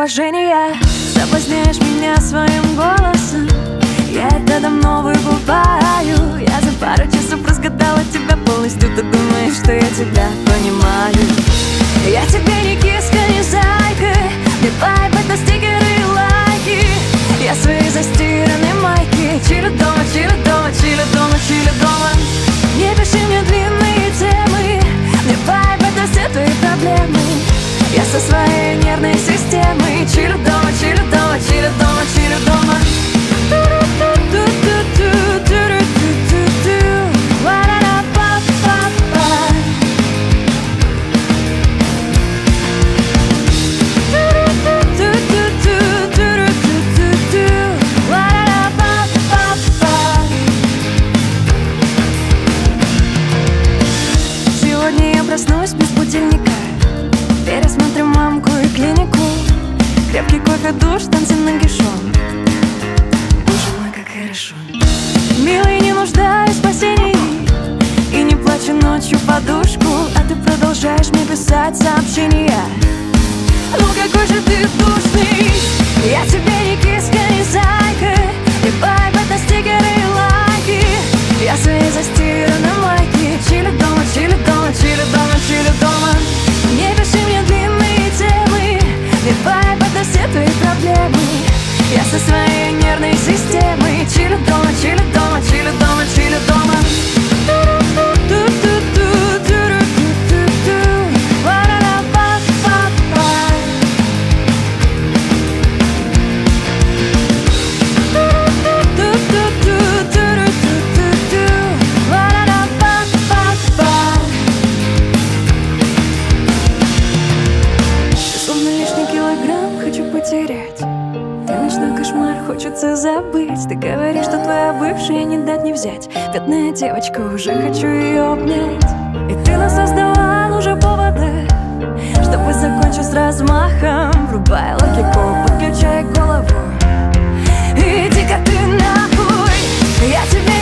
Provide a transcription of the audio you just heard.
уважения. Соблазняешь меня своим голосом, я это давно выбываю. Я за пару часов разгадала тебя полностью. Ты думаешь, что я тебя понимаю? Я тебе не киска, не зайка. Мне вайб — это стикеры и лайки. Я свои застиранные майки. Чили дома, чили дома, чили дома, чили дома. Не пиши мне длинные темы. Мне вайб — это все твои проблемы. Я со своей нервной системой. Чили дома, чили дома, чили дома, чили дома. Сегодня я проснусь без будильника. Пересмотрим мамку и клинику. Крепкий кофе, душ, танцы нагишом. Боже мой, как хорошо. Милый, не нуждаюсь в спасении и не плачу ночью в подушку. А ты продолжаешь мне писать сообщения. Ну какой же ты душный. Я тебе не киска, не зайка. И вайб — это стикеры и лайки. Я свои застиранные майки. Чили дома, чили дома, чили дома, чили дома. Не пиши мне длинные темы. Мне вайб — это все твои проблемы. Я со своей нервной системой. Чили дома, чили дома, чили дома, чили дома. Ты ночной кошмар, хочется забыть. Ты говоришь, что твоя бывшая не дать не взять. Бедная девочка, уже хочу ее обнять. И ты нас создавал уже поводы, чтобы закончить с размахом. Врубай логику, подключай голову. Иди-ка ты нахуй. Я тебе